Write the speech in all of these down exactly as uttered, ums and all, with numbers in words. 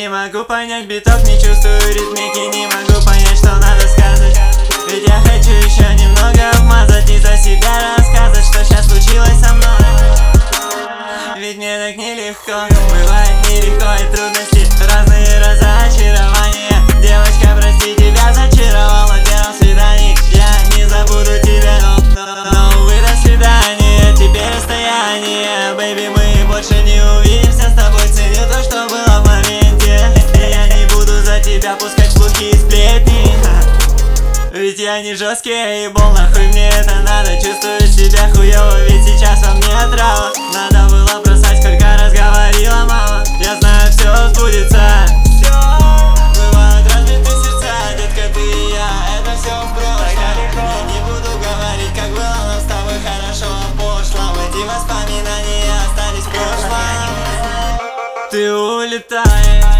Не могу понять битов, не чувствую ритмики, не могу понять, что надо сказать. Ведь я хочу еще немного вмазать и за себя рассказать, что сейчас случилось со мной. Ведь мне так нелегко, бывает нелегко и трудности, разные разочарования. Девочка, прости, тебя зачаровал на первом свидании. Я не забуду тебя, но, но, но увы, до свидания, теперь расстояние. Бэйби, мы больше не увидимся с тобой, ценю то, что было в моменте. И я не буду за тебя пускать слухи и сплетни. Ведь я не жесткий ебол, нахуй мне это надо. Чувствую себя хуёво, ведь сейчас во мне отрава. Надо было бросать, сколько раз говорила мама. Я знаю, все сбудется. Бывают разбиты сердца, детка, ты и я, это все в прошлом. Я не буду говорить, как было, но с тобой хорошо пошло. Эти воспоминания остались в прошлом. Ты улетаешь.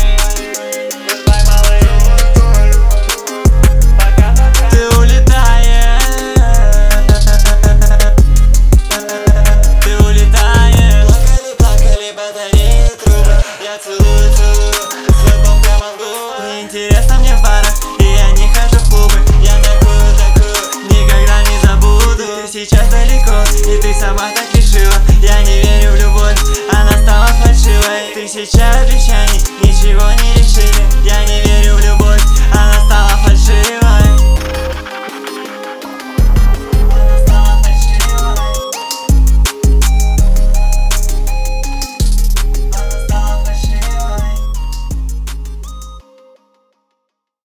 Интересно мне в барах, и я не хожу в клубы. Я такую, такую никогда не забуду. Ты сейчас далеко, и ты сама так решила. Я не верю в любовь, она стала фальшивой. Тысяча обещаний, ничего не решили. Я не верю в любовь, она стала фальшивой.